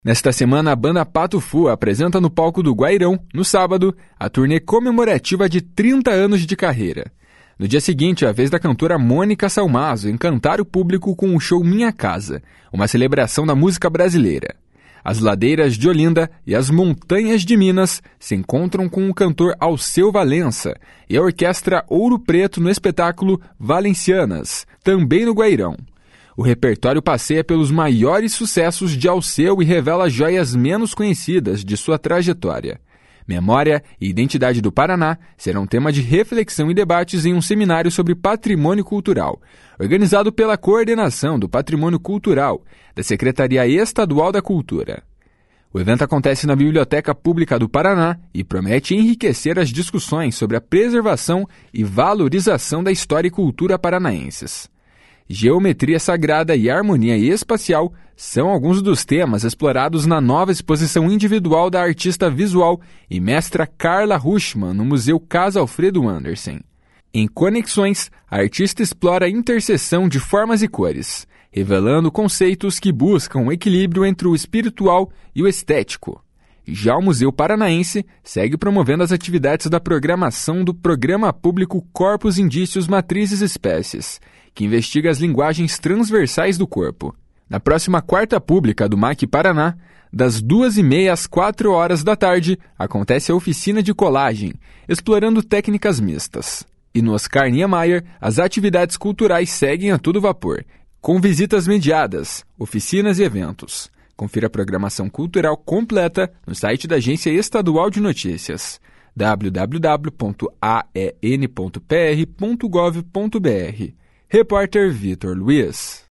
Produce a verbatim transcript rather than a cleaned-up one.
Nesta semana, a banda Pato Fu apresenta no palco do Guairão, no sábado, a turnê comemorativa de trinta anos de carreira. No dia seguinte, é a vez da cantora Mônica Salmazo encantar o público com o show Minha Casa, uma celebração da música brasileira. As ladeiras de Olinda e as montanhas de Minas se encontram com o cantor Alceu Valença e a orquestra Ouro Preto no espetáculo Valencianas, também no Guairão. O repertório passeia pelos maiores sucessos de Alceu e revela joias menos conhecidas de sua trajetória. Memória e identidade do Paraná serão tema de reflexão e debates em um seminário sobre patrimônio cultural, organizado pela Coordenação do Patrimônio Cultural da Secretaria Estadual da Cultura. O evento acontece na Biblioteca Pública do Paraná e promete enriquecer as discussões sobre a preservação e valorização da história e cultura paranaenses. Geometria sagrada e harmonia espacial são alguns dos temas explorados na nova exposição individual da artista visual e mestra Carla Ruschmann no Museu Casa Alfredo Andersen. Em Conexões, a artista explora a interseção de formas e cores, revelando conceitos que buscam o equilíbrio entre o espiritual e o estético. Já o Museu Paranaense segue promovendo as atividades da programação do Programa Público Corpos, Indícios, Matrizes, Espécies, que investiga as linguagens transversais do corpo. Na próxima quarta pública do M A C Paraná, das duas e meia às quatro horas da tarde, acontece a oficina de colagem, explorando técnicas mistas. E no Oscar Niemeyer, as atividades culturais seguem a todo vapor, com visitas mediadas, oficinas e eventos. Confira a programação cultural completa no site da Agência Estadual de Notícias, w w w ponto a e n ponto p r ponto gov ponto b r. Repórter Vitor Luiz.